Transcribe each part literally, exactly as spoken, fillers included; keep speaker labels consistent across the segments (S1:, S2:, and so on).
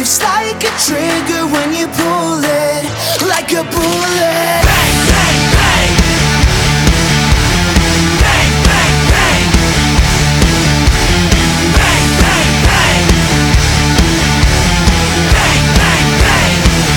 S1: Life's like a trigger when you pull it, like a bullet. Bang, bang, bang. Bang, bang, bang. Bang, bang, bang. Bang, bang, bang.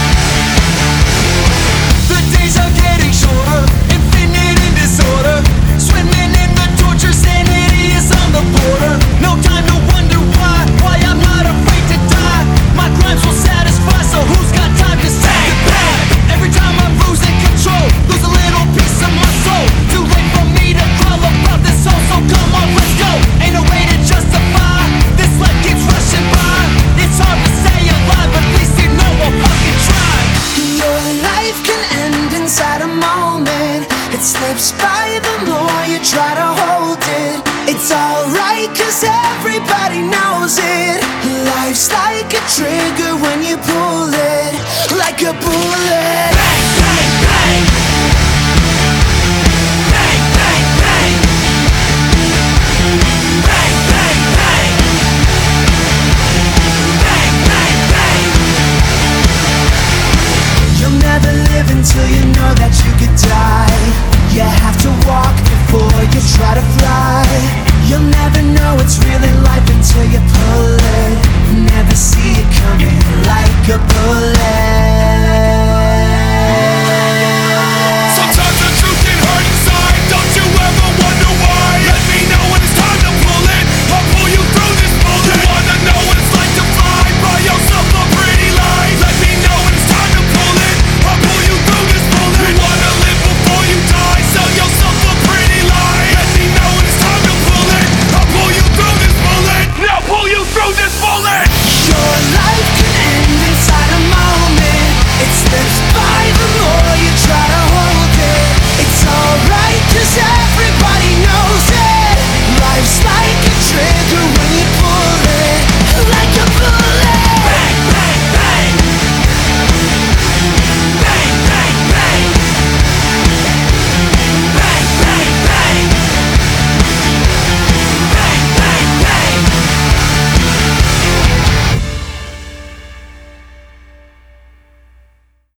S1: The days are getting shorter, infinite in disorder. Swimming in the torture, sanity is on the border. No time to wonder why, why I'm not afraid to die. My crimes will satisfy, so who's got time to say goodbye? Every time I'm losing control, lose a little piece of my soul. Too late for me to crawl about this soul, so come on, let's go. Ain't no way to justify, this life keeps rushing by. It's hard to stay alive, but at least you know I'll fucking try. Your life can end inside a moment. It slips by the more you try to hold it. It's alright cause everybody knows it. Life's like a trigger when you pull it, like a bullet. Bang!